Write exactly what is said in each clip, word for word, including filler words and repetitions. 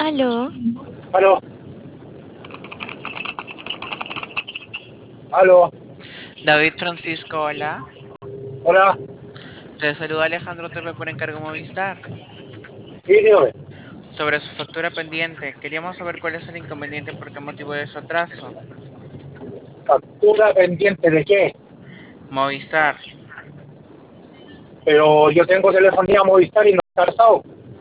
Aló, Aló, aló, David Francisco, hola. hola, Te saluda Alejandro Torre por encargo Movistar. sí, dígame. Sobre su factura pendiente, queríamos saber cuál es el inconveniente y por qué motivo de su atraso. Factura pendiente de qué, Movistar, pero yo tengo telefonía Movistar y no está alzado.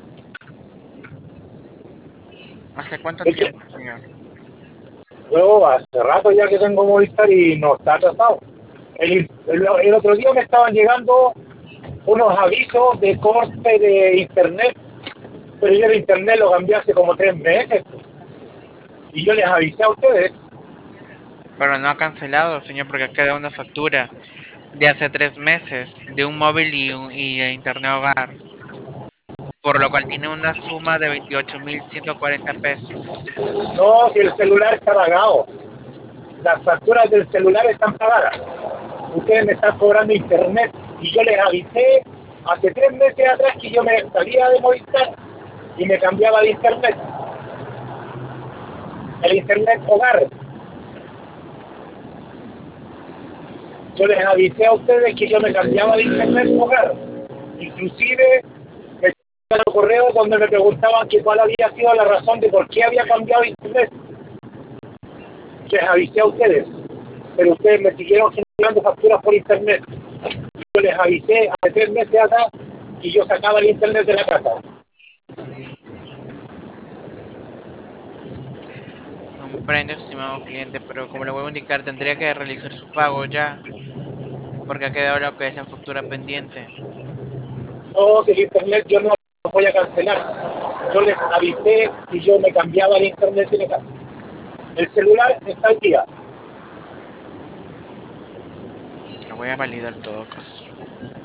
¿hace cuánto Es que tiempo, señor? yo hace rato ya que tengo Movistar y no está atrasado. El, el, el otro día me estaban llegando unos avisos de corte de internet, pero yo el internet lo cambié hace como tres meses y yo les avisé a ustedes. Pero no ha cancelado, señor, porque ha quedado una factura de hace tres meses de un móvil y, un, y de internet hogar, por lo cual tiene una suma de veintiocho mil ciento cuarenta pesos. No, si el celular está pagado, las facturas del celular están pagadas. Ustedes me están cobrando internet y yo les avisé hace tres meses atrás que yo me salía de Movistar y me cambiaba de internet, el internet hogar. Yo les avisé a ustedes que yo me cambiaba de internet hogar. Inclusive me llegaron correos donde me preguntaban que cuál había sido la razón de por qué había cambiado de internet. Les avisé a ustedes, pero ustedes me siguieron generando facturas por internet. Yo les avisé hace tres meses atrás y yo sacaba el internet de la casa. Comprendo, estimado cliente, pero como le voy a indicar, tendría que realizar su pago ya, porque ha quedado lo que es la factura pendiente. No, que el internet yo no lo voy a cancelar. Yo les avisé y yo me cambiaba el internet de la casa. El celular está al día. Lo voy a validar en todo caso.